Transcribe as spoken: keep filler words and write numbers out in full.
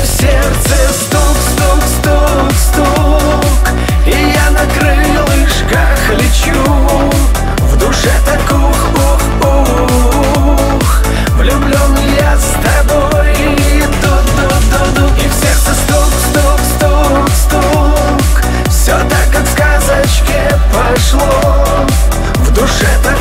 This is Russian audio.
в сердце стук, стук, стук, стук, и я на крылышках лечу. В душе так ух, ух, ух, влюблен я с тобой. Ду-ду-ду-ду. И в сердце стук, стук, стук, стук, все так, как в сказочке пошло. В душе так